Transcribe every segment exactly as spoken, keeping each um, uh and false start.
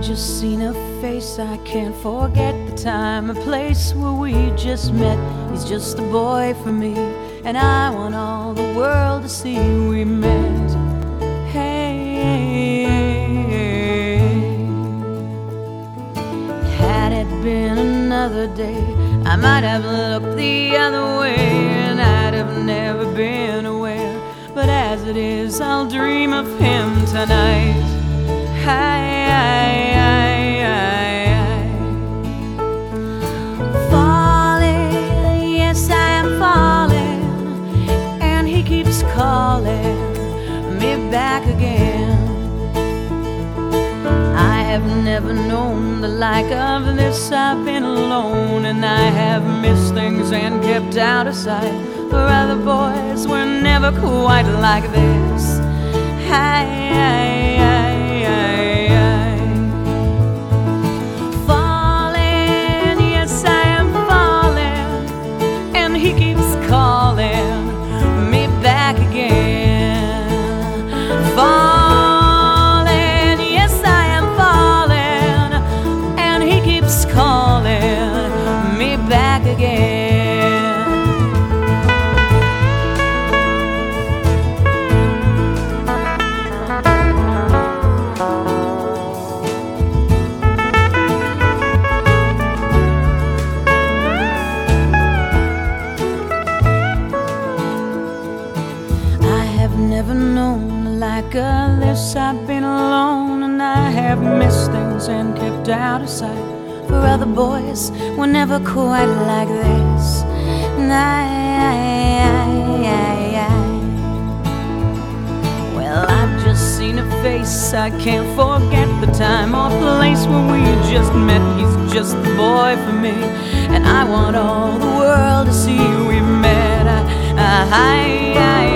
just seen a face, I can't forget the time and place where we just met. He's just a boy for me, and I want all the world to see we met. Hey, had it been another day, I might have looked the other way, and I'd have never been aware. But as it is, I'll dream of him tonight. Hi, hi, hi, hi. Falling, yes, I am falling, and he keeps calling me back again. I have never known the like of this. I've been alone, and I have missed things and kept out of sight. For other boys were never quite like this. Hi, hi, hi. Falling, yes, I am falling, and he keeps calling me back again. I have never known like this. I've been alone, and I have missed things and kept out of sight. For other boys were never quite like this. I, I, I, I. Well, I've just seen a face, I can't forget the time or place where we just met. He's just the boy for me, and I want all the world to see we met. I, I, I, I,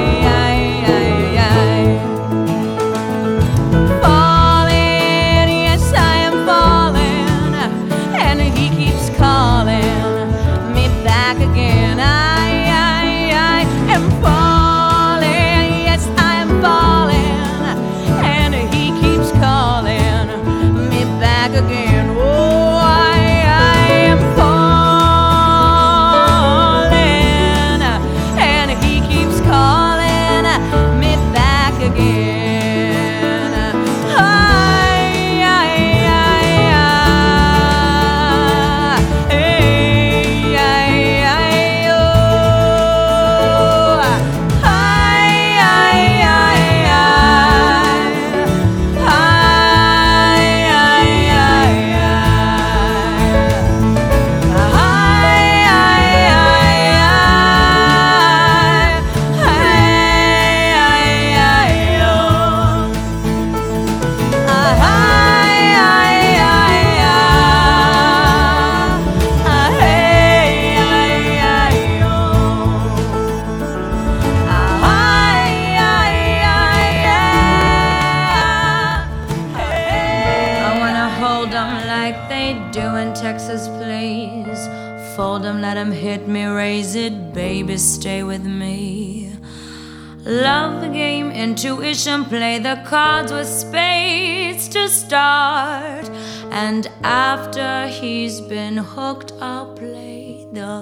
Texas, please. Fold 'em, let 'em hit me, raise it, baby, stay with me. Love the game, intuition, play the cards with spades to start. And after he's been hooked, I'll play the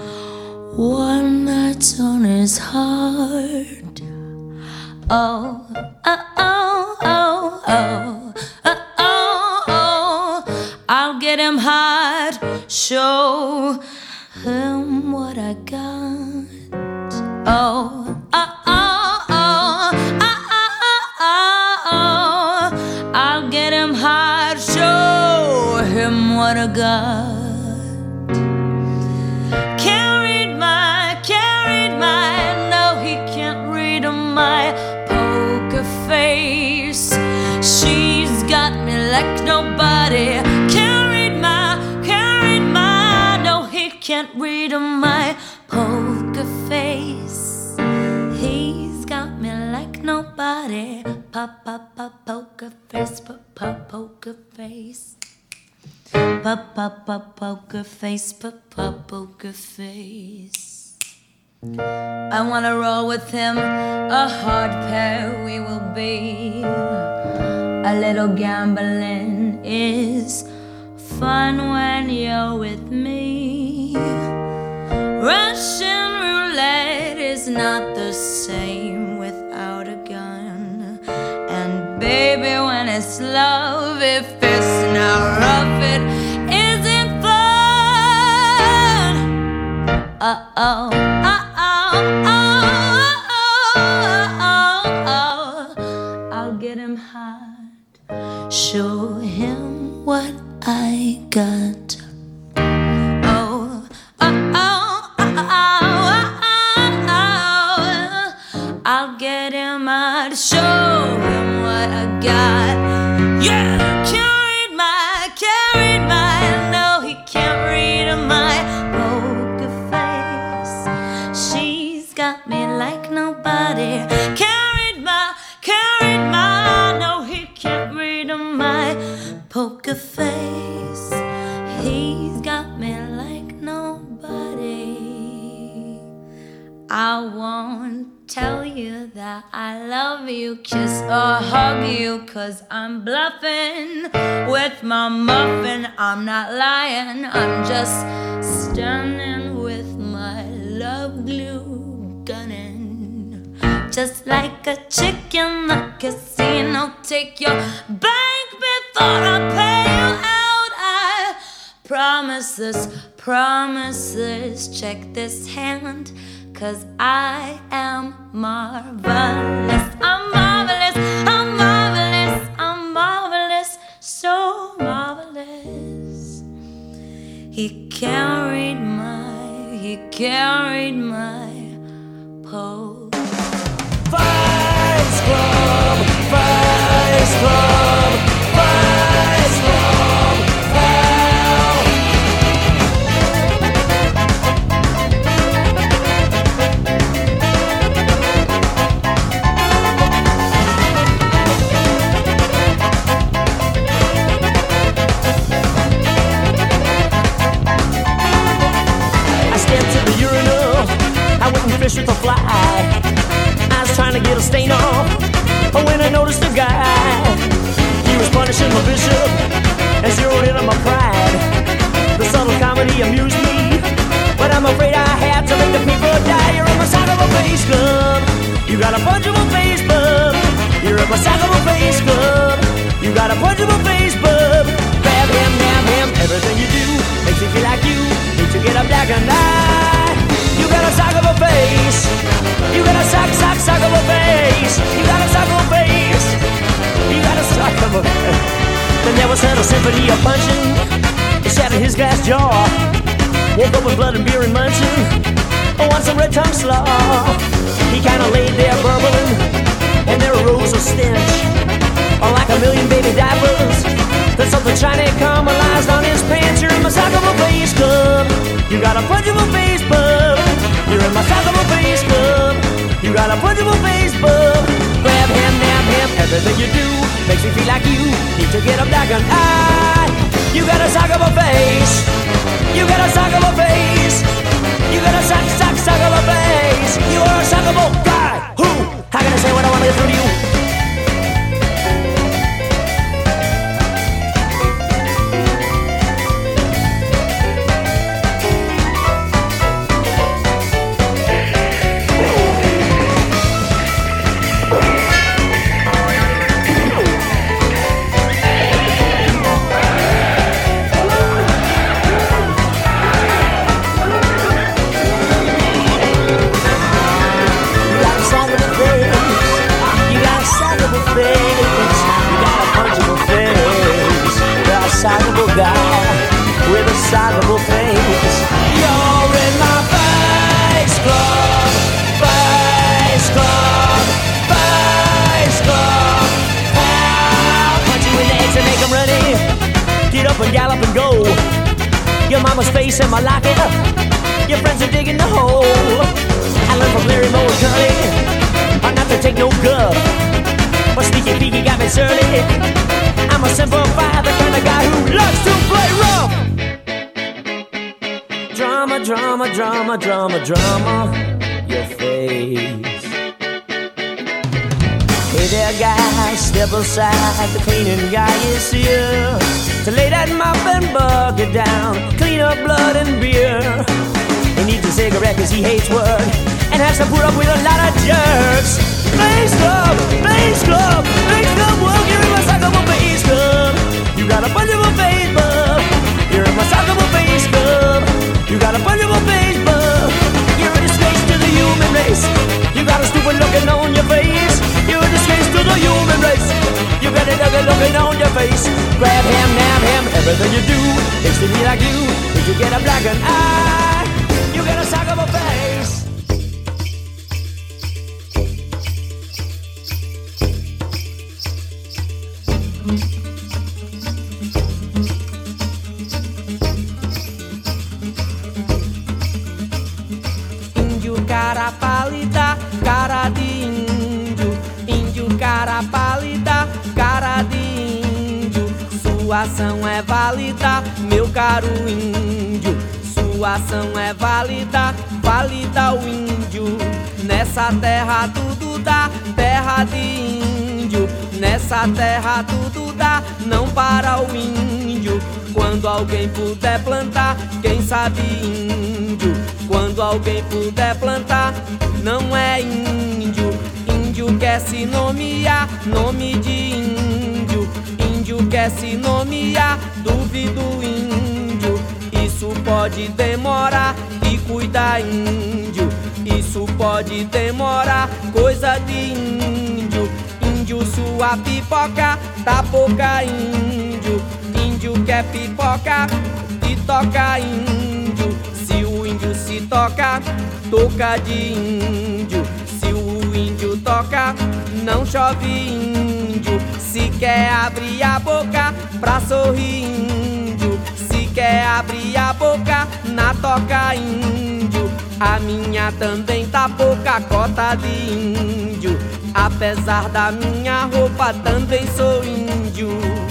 one that's on his heart. Oh, oh, oh, oh, oh, oh, oh, oh. I'll get him hot, show him what I got. Oh, oh, oh, oh, oh, oh, oh. I'll get him hot, show him what I got. Can't read my, can't read my, no, he can't read my poker face. She's got me like nobody. Can't read my, can't read my, no, he can't read my poker face. He's got me like nobody. Pop, pop, pop, poker face, pop, pop, poker face. Pop, pop, pop, poker face, pop, pop, poker face. I wanna roll with him, a hard pair we will be. A little gambling is fun when you're with me. Russian roulette is not the same without a gun. And baby, when it's love, if it's not rough, it isn't fun. Uh-oh, uh-oh, oh-oh-oh-oh. I'll get him hot, show him what I got. Oh, uh-oh, uh-oh, I'll get him hot, show him what I got. Yeah, can't read my, can't read my, no, he can't read my poker face. She's got me like nobody. Can't read my, can't read my, no, he can't read my poker face. He's got me like nobody. I won't tell you that I love you, kiss or hug you, 'cause I'm bluffing with my muffin. I'm not lying, I'm just standing with my love glue gunning. Just like a chick in the casino, take your bank before I pay you out. I promise this, promise this, check this hand, 'cause I am marvelous. I'm marvelous, I'm marvelous, I'm marvelous, so marvelous. He can't read my, he can't read my poke. Vice Club, Vice Club, Vice Club, pal. I stepped to the urinal, I went and fished with a fly. Trying to get a stain off, but when I noticed the guy, he was punishing my bishop and zeroed in on my pride. The subtle comedy amused me, but I'm afraid I had to make the people die. You're in my sackable face club, you got a punchable face, bub. You're in my sackable face club, you got a punchable face, bub. Grab him, nab him, everything you do makes me feel like you need to get up like a knife. You got a sackable face, you got a sock, sock, sockable face. You got a sockable face, you got a sockable face. The never said a symphony of punching, it shattered his glass jaw. Woke up with blood and beer and munching, oh, on some red tongue slaw. He kinda laid there burbling, and there arose a stench, oh, like a million baby diapers. There's something shiny caramelized on his pants. You're in my sockable face club, you got a punchable face, bub. You're in my sockable face club, you got a punchable face, bub. Grab him, nab him, everything you do makes me feel like you need to get up like an eye. You got a sockable face, you got a sockable face, you got a sock, sock, sockable face. You are a sockable guy. Who? How can I say what I want to get through to you? Sockable guy with a sockable face. You're in my Vice Club, Vice Club, Vice Club. I'll punch you in the eggs and make them ready. Get up and gallop and go. Your mama's face in my locket, your friends are digging the hole. I learned from Larry Moe and Curly, or not to take no guff, but sneaky peeky got me surly. I'm a simple fire, the kind of guy who loves to play rough. Drama, drama, drama, drama, drama, your face. Hey there, guy, step aside. The cleaning guy is here to lay that mop and bucket down, clean up blood and beer. He needs a cigarette cause he hates work and has to put up with a lot of jerks. Bass club, bass club, bass club, well, you're in my suckable bass club. You got a fungible bass bub. You're in my suckable bass club. You got a fungible bass bub. You're a disgrace to the human race. You got a stupid looking on your face. You're a disgrace to the human race. You got a ugly looking on your face. Grab him, nab him, everything you do makes me like you. If you get a blackened eye, you get a suckable face. Cara pálida, cara de índio. Índio, cara pálida, cara de índio. Sua ação é válida, meu caro índio. Sua ação é válida, válida o índio. Nessa terra tudo dá, terra de índio. Nessa terra tudo dá, não para o índio. Quando alguém puder plantar, quem sabe índio. Quando alguém puder plantar, não é índio. Índio quer se nomear, nome de índio. Índio quer se nomear, duvido índio. Isso pode demorar, e cuida índio. Isso pode demorar, coisa de índio. Índio, sua pipoca tá pouca índio. Índio quer pipoca e toca índio. Se o índio se toca, toca de índio. Se o índio toca, não chove índio. Se quer abrir a boca pra sorrir índio. Se quer abrir a boca na toca índio. A minha também tá pouca cota de índio. Apesar da minha roupa, também sou índio.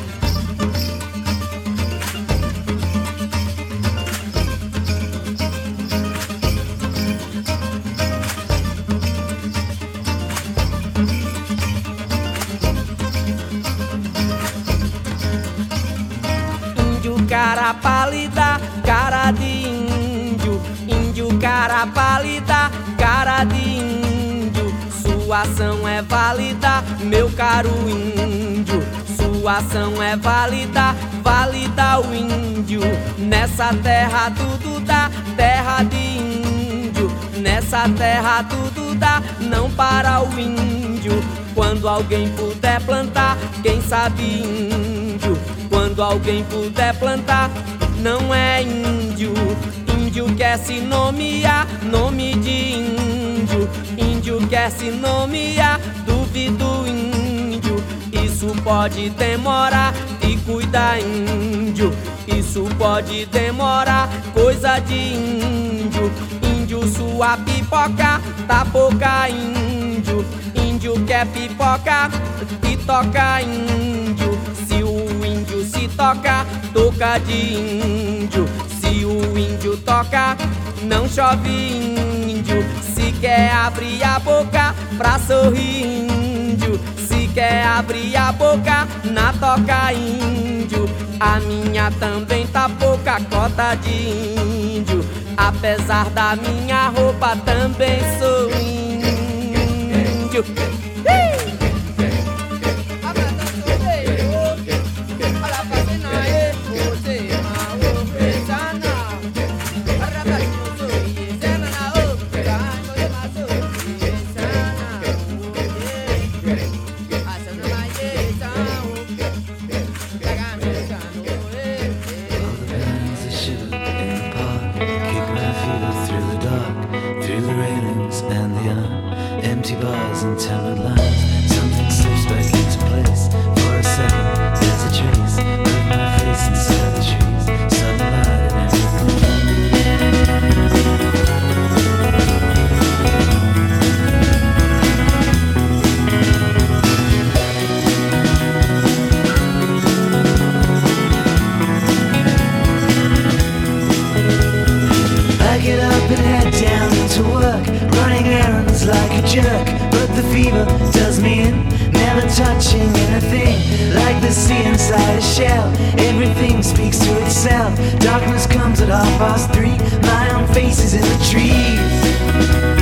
Cara pálida, cara de índio. Índio, cara pálida, cara de índio. Sua ação é válida, meu caro índio. Sua ação é válida, válida o índio. Nessa terra tudo dá, terra de índio. Nessa terra tudo dá, não para o índio. Quando alguém puder plantar, quem sabe índio. Quando alguém puder plantar, não é índio. Índio quer se nomear, nome de índio. Índio quer se nomear, duvido índio. Isso pode demorar, e cuida índio. Isso pode demorar, coisa de índio. Índio, sua pipoca tá pouca índio. Índio quer pipoca e toca índio. Se o índio se toca, toca de índio. Se o índio toca, não chove índio. Se quer abrir a boca pra sorrir índio. Se quer abrir a boca na toca índio. A minha também tá pouca cota de índio. Apesar da minha roupa, também sou índio. Like a jerk, but the fever inside a shell. Everything speaks to itself. Darkness comes at half past three. My own face is in the trees.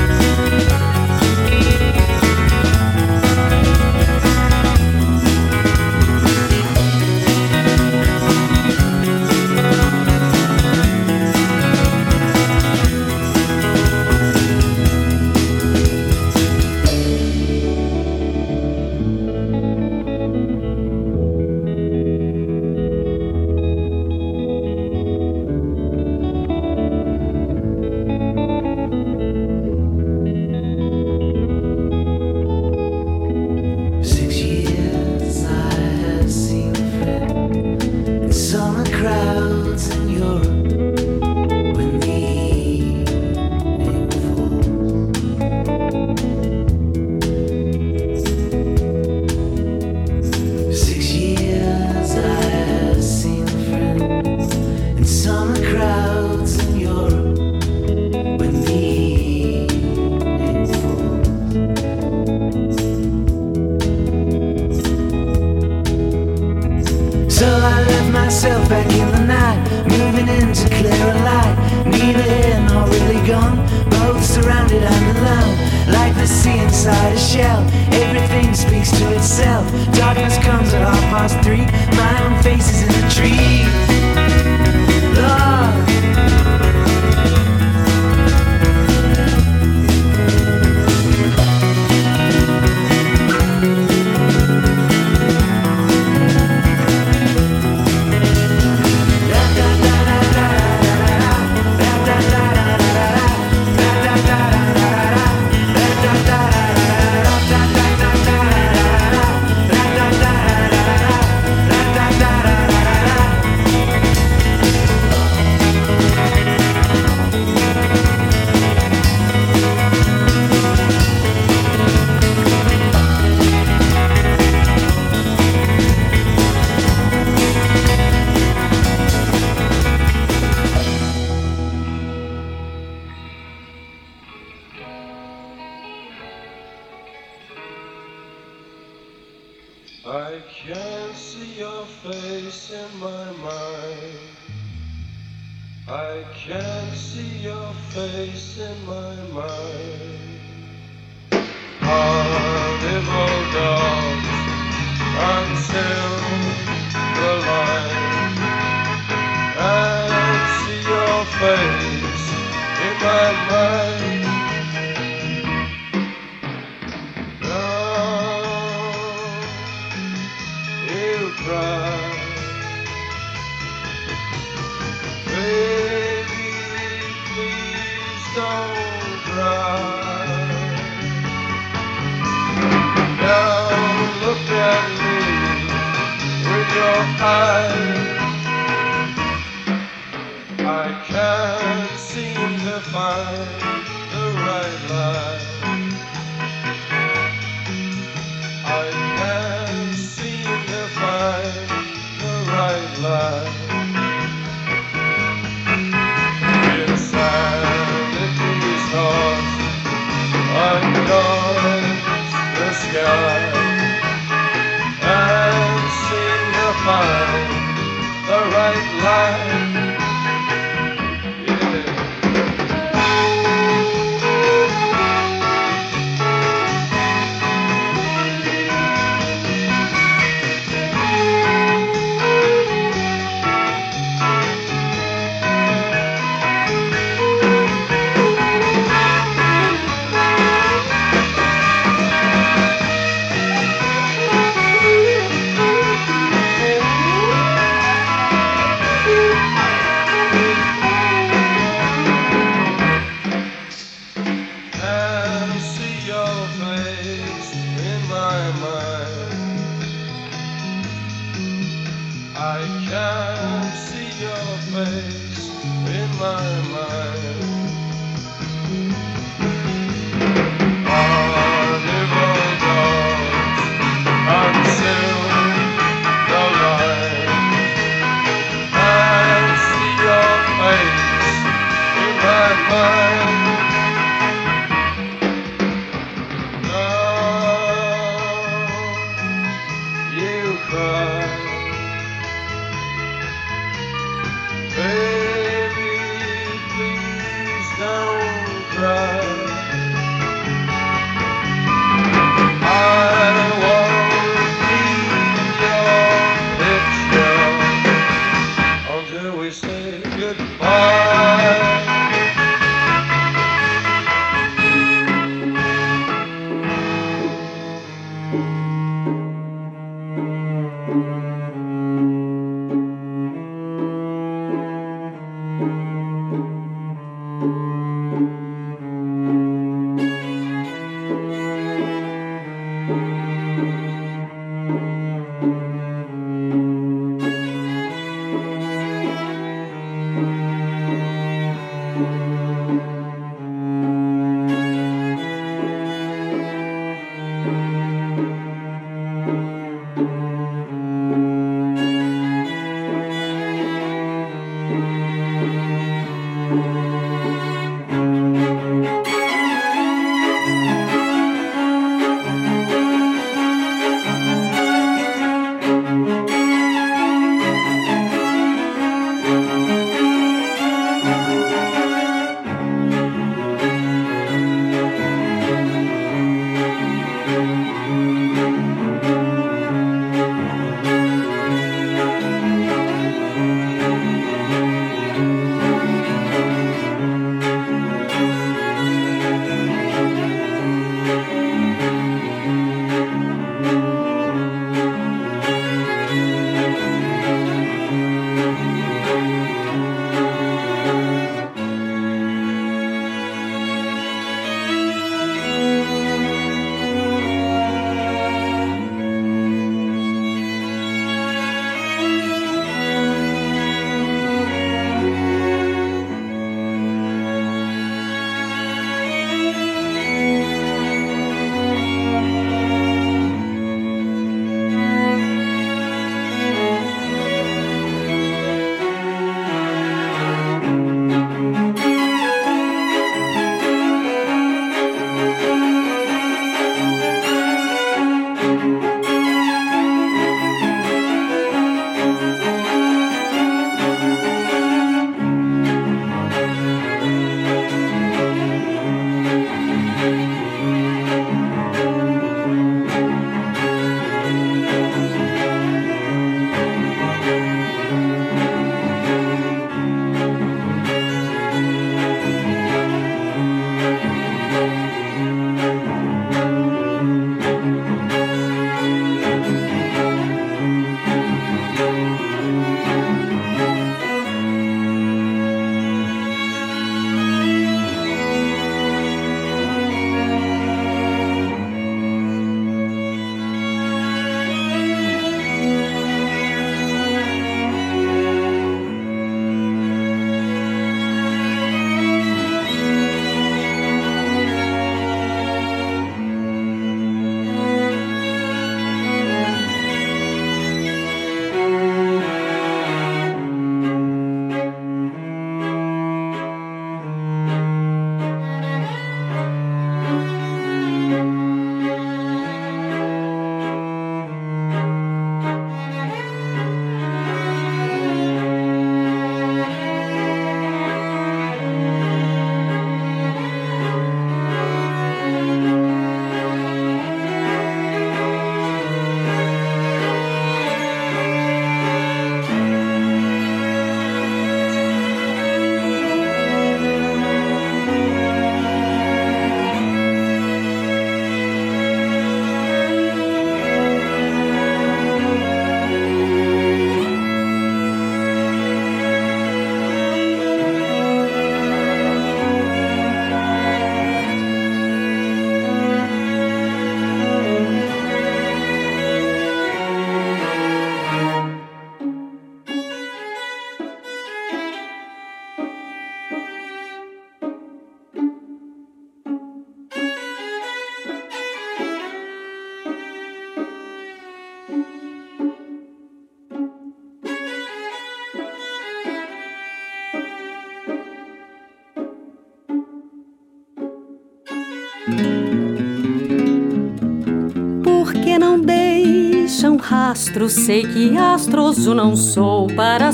Porque não deixam rastro, sei que astroso não sou para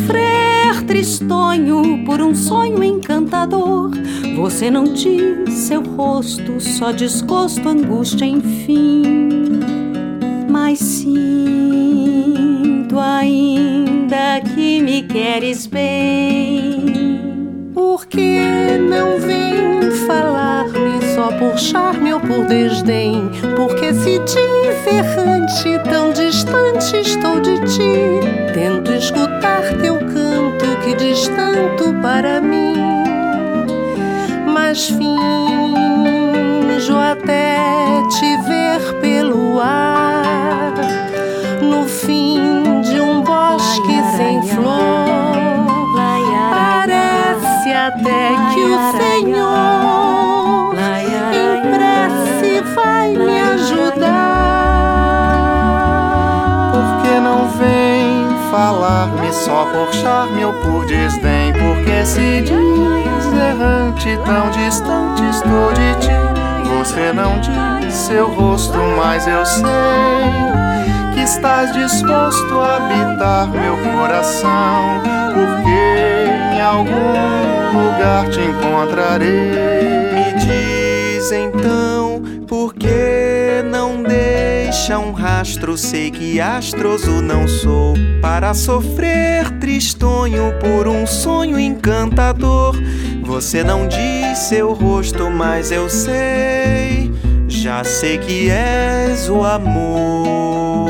sofrer tristonho por um sonho encantador. Você não diz seu rosto, só desgosto, angústia, enfim. Mas sinto ainda que me queres bem. Por que não vem falar-me só por charme ou por desdém? Porque esse dia errante, tão distante estou de ti. Tento escutar teu canto que diz tanto para mim, mas finjo até te ver pelo ar, no fim de um bosque sem flor. Parece até que o Senhor em prece vai me ajudar. Por que não vem falar-me só por charme ou por desdém? Porque esquece, diz errante, tão distante estou de ti. Você não diz seu rosto, mas eu sei que estás disposto a habitar meu coração, porque em algum lugar te encontrarei. Me diz então, por que não deixa um rastro? Sei que astroso não sou para sofrer tristonho por um sonho encantador. Você não diz seu rosto, mas eu sei, já sei que és o amor.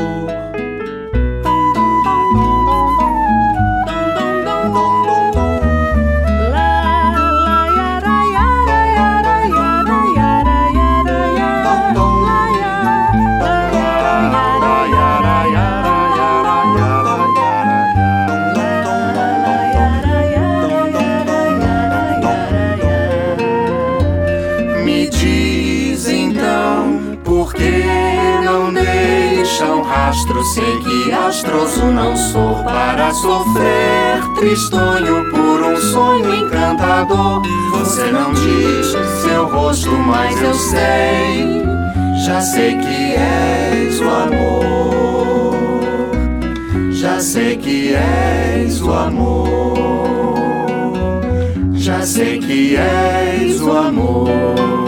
Sei que astroso não sou para sofrer tristonho por um sonho encantador. Você não diz seu rosto, mas eu sei, já sei que és o amor. Já sei que és o amor. Já sei que és o amor.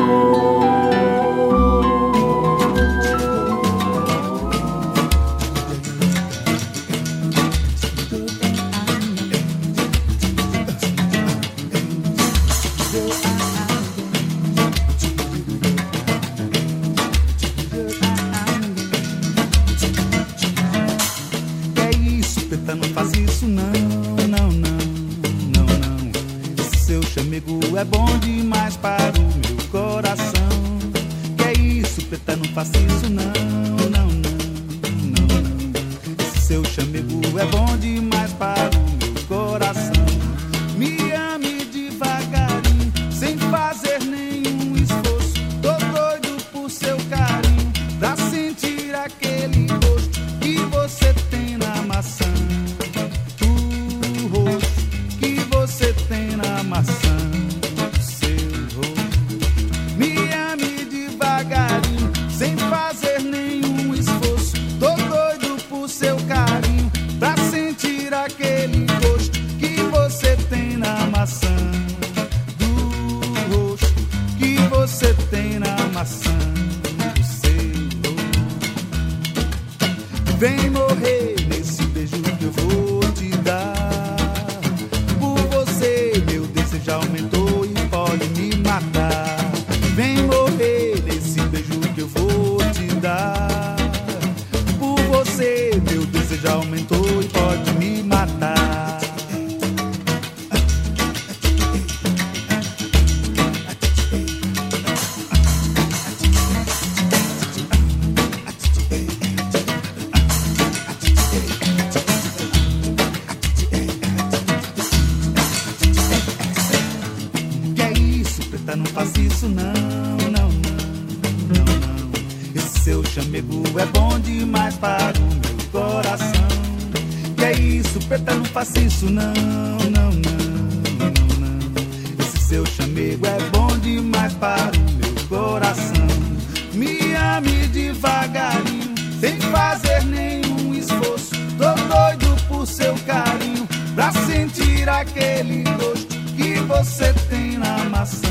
É bom demais para o meu coração. Que é isso, preta, não faça isso não, não, não, não, não. Esse seu chamego é bom demais para o meu coração. Me ame devagarinho, sem fazer nenhum esforço. Tô doido por seu carinho, pra sentir aquele gosto que você tem na maçã. O rosto que você tem na maçã. Sem fazer nenhum esforço, tô doido por seu carinho, pra sentir aquele gosto que você tem na maçã. Do rosto que você tem na maçã do seu rosto. Vem morrer nesse beijo que eu vou te dar. Por você meu desejo aumentou e pode me matar. Vem morrer nesse beijo que eu vou te dar. Por você meu desejo aumentou e pode me matar. Que é isso, preta, não faz isso não. Seu chamego é bom demais para o meu coração. Que é isso, preta, não faça isso não, não, não, não, não. Esse seu chamego é bom demais para o meu coração. Me ame devagarinho, sem fazer nenhum esforço. Tô doido por seu carinho, pra sentir aquele gosto que você tem na maçã.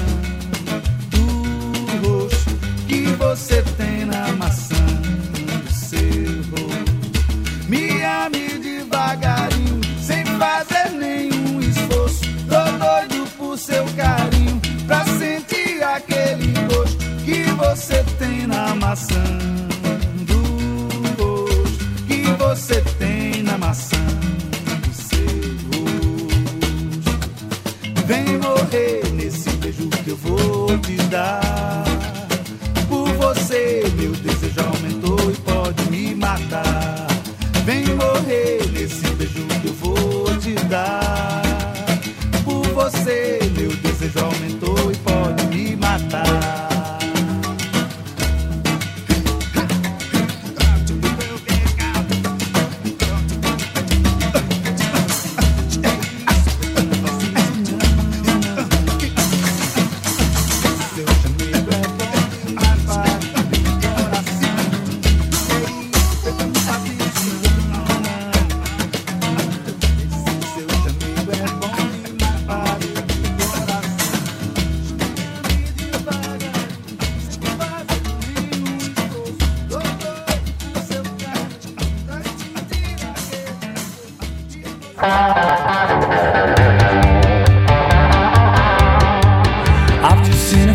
Do rosto que você tem na maçã do seu rosto. Me ame devagarinho, sem fazer nenhum esforço. Tô doido por seu carinho, pra sentir aquele gosto que você tem na maçã do rosto que você tem na maçã do seu rosto. Vem morrer nesse beijo que eu vou te dar. Por você meu desejo aumentou e pode me matar. Vem morrer nesse beijo que eu vou te dar. Por você meu desejo aumentou e pode me matar.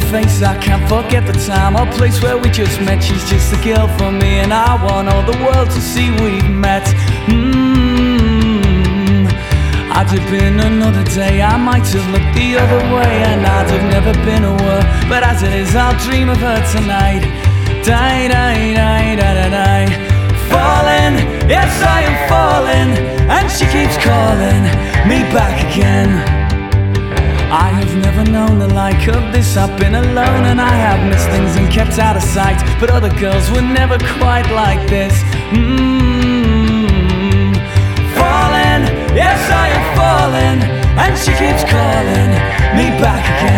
face, I can't forget the time or place where we just met. She's just a girl for me, and I want all the world to see we've met. mm. I'd have been another day, I might have looked the other way, and I'd have never been aware. But as it is, I'll dream of her tonight. Die, die, die, die, die, die. Falling, yes I am falling, and she keeps calling me back again. I have never known the like of this. I've been alone and I have missed things and kept out of sight, but other girls were never quite like this. mm. Falling, yes I am falling, and she keeps calling me back again.